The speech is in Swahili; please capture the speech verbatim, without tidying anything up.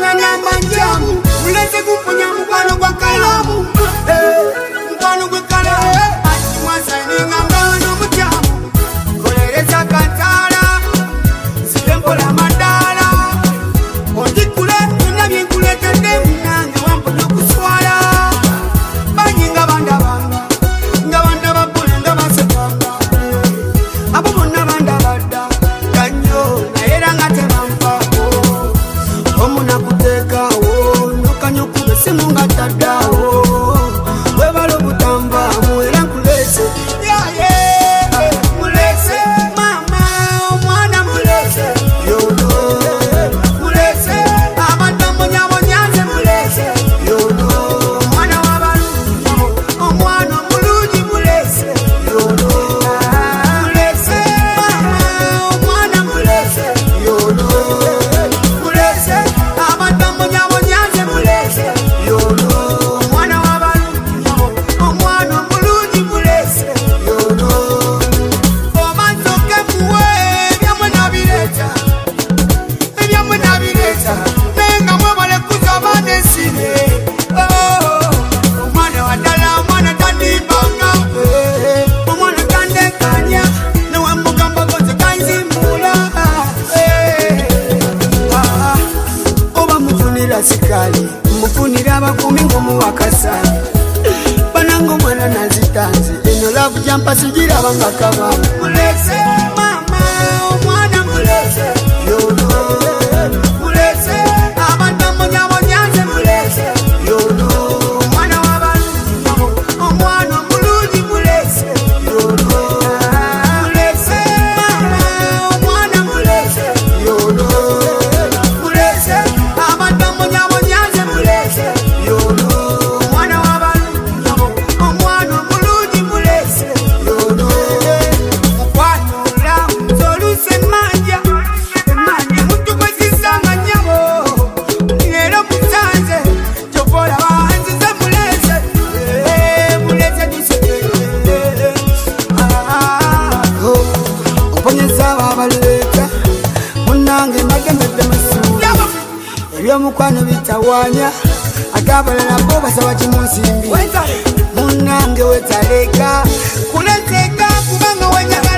na nyamba njamu muleze kuponya mkwano kwa kalamu mkwano kwa kalamu ati mwasaini ngambano mjamu kolereza katala sitempola madala ondikule ndabye nkuletedde munange wamponya kuswala banyinga banda banga nga banda bakule nga basekanga abo bonna banda badda kanyo naera nga tebampako omuna kuteekawo nokanyo kube simunga taddawo webala obutamba muera nkulese yaye mulese mama omwana mulese yono mulese abatamonyabonyanze mulese yono omwana w'abalungi omwana omulungi mulese yono mulese mama omwana mulese yono mulese abatamonyabonyanze mulese yono omwana w'abalungi omwana omulungi mulese yono omanzoke muwe ebyamwe nabireta ebyamwe nabireta nenga mwebale kuzabana esine omwana wadala omwana tandibanga omwana tandekanya newemugamba goze kanzimbula oba mufunira sikali mufunira abakumi ngomuwakasani bananga omwana nazitanze eno lavu jampa sigiraba nga kabanga mulese mama omwana mulese yono mulese abatamonyabonyanze mulese yono omwana w'abalungi omwana omulungi mulese yono mulese mama omwana mulese yono mulese abatamonyabonyanze mulese yono omwana w'abalungi omwana omulungi mulese yono mukwanula zoluse manja emanja muntu kwezisanga nyabo era musanze kyokola banzize mulese mulese tusekere oponyeza ababaleka munange magemedde masuula ebyomukwano bitawanya ate abalala bo basaba kimunsimbi munange wetaleka kuleteka kubanga wenya